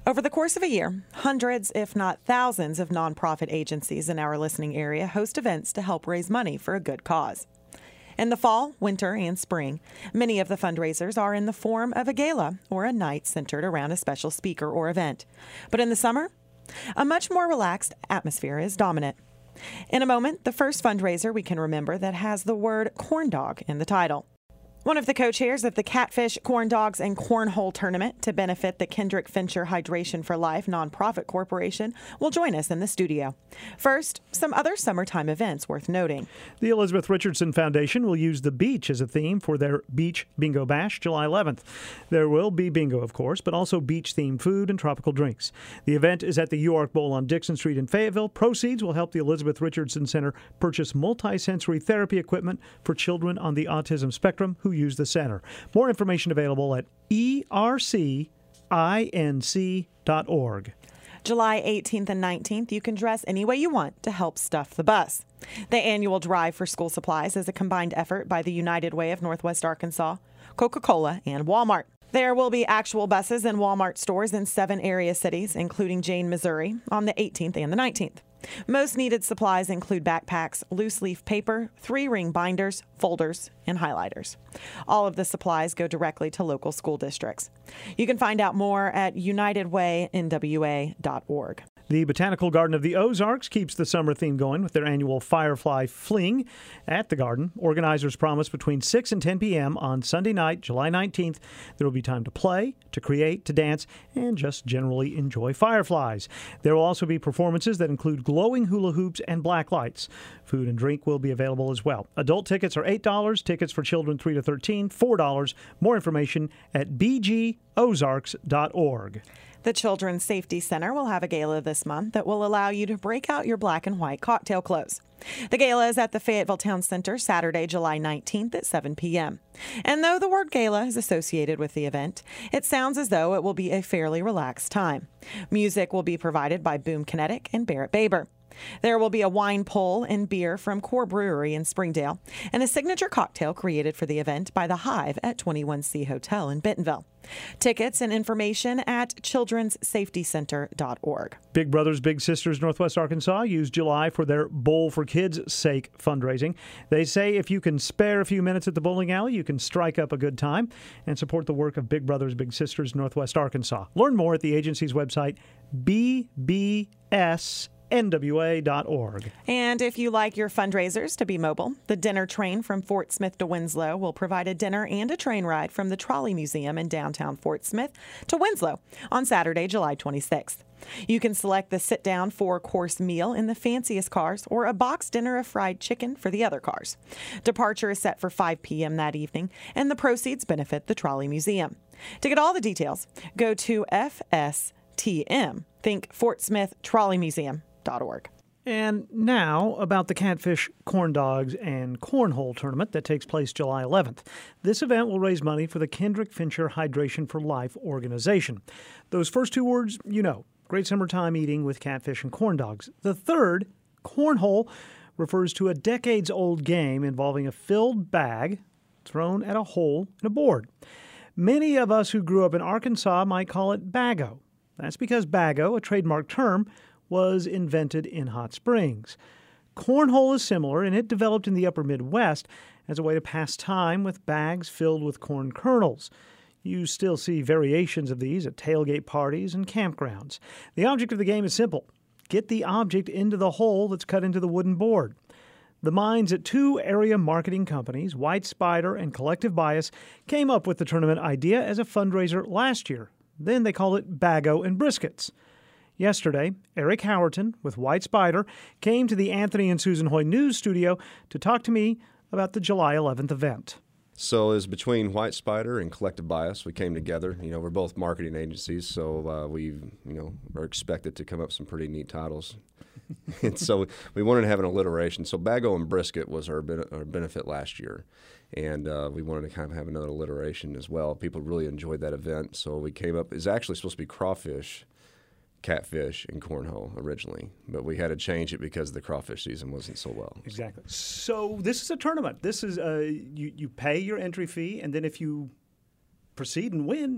Over the course of a year, hundreds, if not thousands, of nonprofit agencies in our listening area host events to help raise money for a good cause. In the fall, winter, and spring, many of the fundraisers are in the form of a gala or a night centered around a special speaker or event. But in the summer, a much more relaxed atmosphere is dominant. In a moment, the first fundraiser we can remember that has the word corn dog in the title. One of the co-chairs of the Catfish, Corn Dogs, and Cornhole Tournament to benefit the Kendrick Fincher Hydration for Life nonprofit corporation will join us in the studio. First, some other summertime events worth noting. The Elizabeth Richardson Foundation will use the beach as a theme for their Beach Bingo Bash July 11th. There will be bingo, of course, but also beach-themed food and tropical drinks. The event is at the UARK Bowl on Dixon Street in Fayetteville. Proceeds will help the Elizabeth Richardson Center purchase multisensory therapy equipment for children on the autism spectrum who use the center. More information available at ercinc.org. July 18th and 19th, you can dress any way you want to help stuff the bus. The annual drive for school supplies is a combined effort by the United Way of Northwest Arkansas, Coca-Cola, and Walmart. There will be actual buses in Walmart stores in 7 area cities, including Jane, Missouri, on the 18th and the 19th. Most needed supplies include backpacks, loose-leaf paper, 3-ring binders, folders, and highlighters. All of the supplies go directly to local school districts. You can find out more at unitedwaynwa.org. The Botanical Garden of the Ozarks keeps the summer theme going with their annual Firefly Fling at the garden. Organizers promise between 6 and 10 p.m. on Sunday night, July 19th, there will be time to play, to create, to dance, and just generally enjoy fireflies. There will also be performances that include glowing hula hoops and black lights. Food and drink will be available as well. Adult tickets are $8. Tickets for children 3 to 13, $4. More information at bgozarks.org. The Children's Safety Center will have a gala this month that will allow you to break out your black and white cocktail clothes. The gala is at the Fayetteville Town Center Saturday, July 19th at 7 p.m. And though the word gala is associated with the event, it sounds as though it will be a fairly relaxed time. Music will be provided by Boom Kinetic and Barrett Baber. There will be a wine pull and beer from Core Brewery in Springdale and a signature cocktail created for the event by The Hive at 21C Hotel in Bentonville. Tickets and information at children'ssafetycenter.org. Big Brothers Big Sisters Northwest Arkansas used July for their Bowl for Kids' Sake fundraising. They say if you can spare a few minutes at the bowling alley, you can strike up a good time and support the work of Big Brothers Big Sisters Northwest Arkansas. Learn more at the agency's website, bbsnwa.org. And if you like your fundraisers to be mobile, the dinner train from Fort Smith to Winslow will provide a dinner and a train ride from the Trolley Museum in downtown Fort Smith to Winslow on Saturday, July 26th. You can select the sit-down 4-course meal in the fanciest cars or a box dinner of fried chicken for the other cars. Departure is set for 5 p.m. that evening, and the proceeds benefit the Trolley Museum. To get all the details, go to FSTM, think Fort Smith Trolley Museum.org. And now about the Catfish, Corn Dogs, and Cornhole Tournament that takes place July 11th. This event will raise money for the Kendrick Fincher Hydration for Life organization. Those first 2 words, you know, great summertime eating with catfish and corn dogs. The third, cornhole, refers to a decades-old game involving a filled bag thrown at a hole in a board. Many of us who grew up in Arkansas might call it bago. That's because bago, a trademark term, was invented in Hot Springs. Cornhole is similar, and it developed in the upper Midwest as a way to pass time with bags filled with corn kernels. You still see variations of these at tailgate parties and campgrounds. The object of the game is simple. Get the object into the hole that's cut into the wooden board. The minds at 2 area marketing companies, White Spider and Collective Bias, came up with the tournament idea as a fundraiser last year. Then they called it Bago and Briskets. Yesterday, Eric Howerton with White Spider came to the Anthony and Susan Hoy News studio to talk to me about the July 11th event. So it was between White Spider and Collective Bias. We came together. We're both marketing agencies, so we are expected to come up with some pretty neat titles. And so we wanted to have an alliteration. So Bago and Brisket was our benefit last year. And we wanted to kind of have another alliteration as well. People really enjoyed that event. So we came up, it's actually supposed to be crawfish, catfish, and cornhole originally, but we had to change it because the crawfish season wasn't so well. Exactly. So this is a tournament. This is you pay your entry fee, and then if you proceed and win, you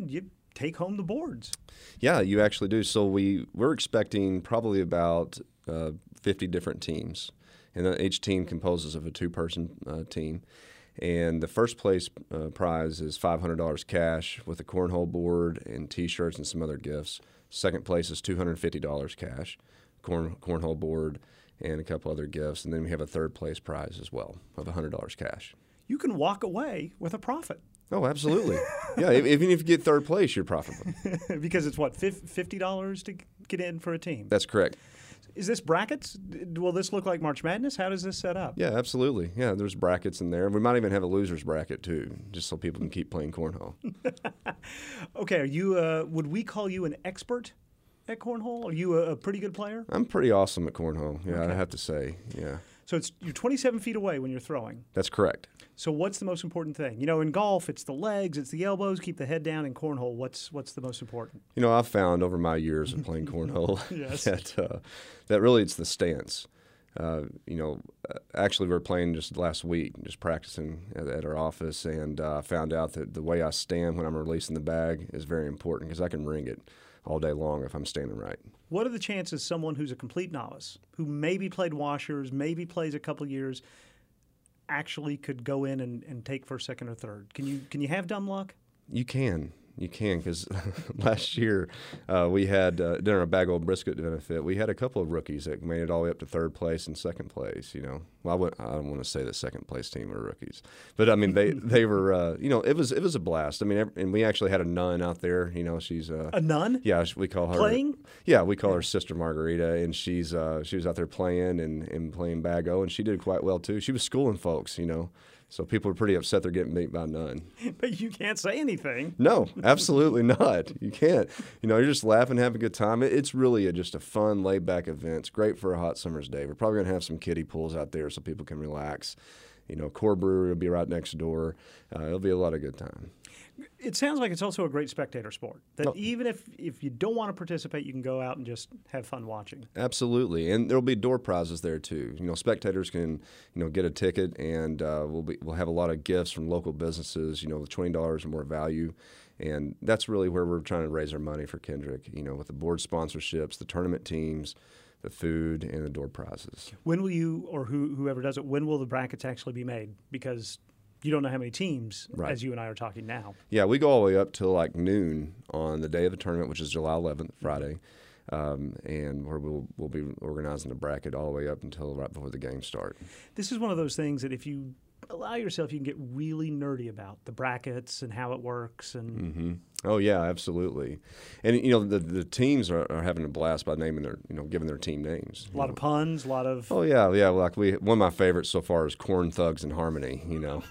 take home the boards. Yeah, you actually do. So we're expecting probably about 50 different teams, and each team composes of a two-person team. And the first place prize is $500 cash with a cornhole board and T-shirts and some other gifts. Second place is $250 cash, cornhole board, and a couple other gifts. And then we have a third place prize as well of $100 cash. You can walk away with a profit. Oh, absolutely. Yeah, even if you get third place, you're profitable. Because it's what, $50 to get in for a team? That's correct. Is this brackets? Will this look like March Madness? How does this set up? Yeah, absolutely. Yeah, there's brackets in there. We might even have a loser's bracket too, just so people can keep playing cornhole. Okay, are you? Would we call you an expert at cornhole? Are you a pretty good player? I'm pretty awesome at cornhole. Yeah, Okay. I have to say. Yeah, So you're 27 feet away when you're throwing. that's correct. So what's the most important thing? You know, in golf, it's the legs, it's the elbows, keep the head down. In cornhole, what's the most important? You know, I've found over my years of playing cornhole Yes. that really it's the stance. Actually, we were playing just last week, just practicing at our office, and found out that the way I stand when I'm releasing the bag is very important because I can ring it all day long if I'm standing right. What are the chances someone who's a complete novice, who maybe played washers, maybe plays a couple years, actually could go in and take first, second, or third? Can you have dumb luck? You can, because last year we had during our Bag Old Brisket benefit, we had a couple of rookies that made it all the way up to third place and second place. You know, well, I don't want to say the second place team were rookies, but I mean they were. It was a blast. I mean, and we actually had a nun out there. You know, she's A nun? Yeah, we call her Playing? Yeah, we call her Sister Margarita, and she was out there playing and playing Bago, and she did quite well too. She was schooling folks, so people were pretty upset they're getting beat by none. But you can't say anything. No, absolutely not. You can't. You're just laughing, having a good time. It's really just a fun, laid-back event. It's great for a hot summer's day. We're probably going to have some kiddie pools out there so people can relax. Core Brewery will be right next door. It'll be a lot of good time. It sounds like it's also a great spectator sport. That even if you don't want to participate, you can go out and just have fun watching. Absolutely, and there'll be door prizes there too. Spectators can get a ticket, and we'll have a lot of gifts from local businesses. With $20 or more value, and that's really where we're trying to raise our money for Kendrick. With the board sponsorships, the tournament teams, the food, and the door prizes. When will you, or whoever does it, when will the brackets actually be made? Because you don't know how many teams, Right. as you and I are talking now. Yeah, we go all the way up till like noon on the day of the tournament, which is July 11th, Friday, and where we'll be organizing the bracket all the way up until right before the games start. This is one of those things that if you allow yourself, you can get really nerdy about the brackets and how it works. And Mm-hmm. Oh yeah, absolutely. And the teams are having a blast by naming their giving their team names. a lot of puns, a lot of... Oh yeah. Like one of my favorites so far is Corn Thugs and Harmony.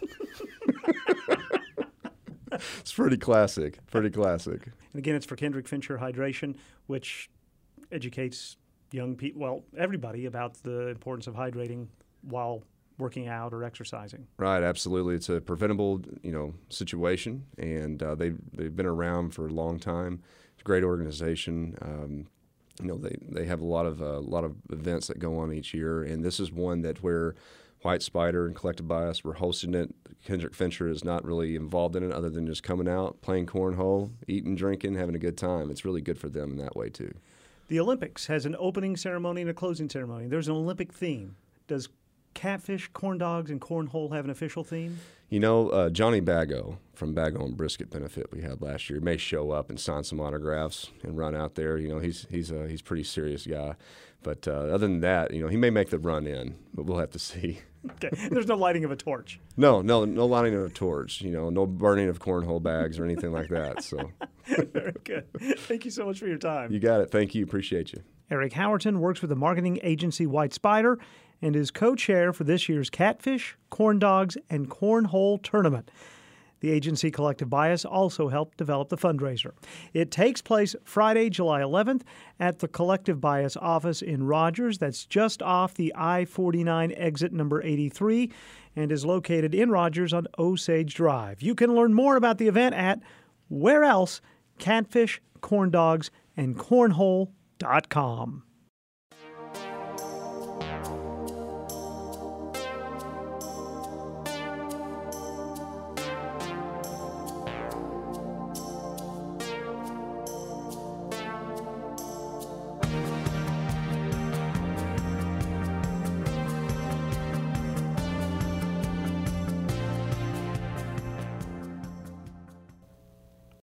It's pretty classic. Pretty classic. And again, it's for Kendrick Fincher Hydration, which educates young people, well, everybody, about the importance of hydrating while working out or exercising. Right, absolutely. It's a preventable, situation, and they've been around for a long time. It's a great organization. They have a lot of events that go on each year, and this is one that where White Spider and Collective Bias were hosting it. Kendrick Fincher is not really involved in it other than just coming out, playing cornhole, eating, drinking, having a good time. It's really good for them in that way too. The Olympics has an opening ceremony and a closing ceremony. There's an Olympic theme. Does catfish, corn dogs, and cornhole have an official theme? Johnny Bago from Bago and Brisket benefit we had last year may show up and sign some autographs and run out there. He's a pretty serious guy, but other than that, he may make the run in, but we'll have to see. Okay. There's no lighting of a torch. No lighting of a torch. No burning of cornhole bags or anything like that. So Very good. Thank you so much for your time. you got it. Thank you. Appreciate you. Eric Howerton works with the marketing agency White Spider and is co-chair for this year's Catfish, Corn Dogs, and Cornhole Tournament. The agency Collective Bias also helped develop the fundraiser. It takes place Friday, July 11th at the Collective Bias office in Rogers. That's just off the I-49 exit number 83 and is located in Rogers on Osage Drive. You can learn more about the event at where else? Catfish, Corn Dogs, and Cornhole.com.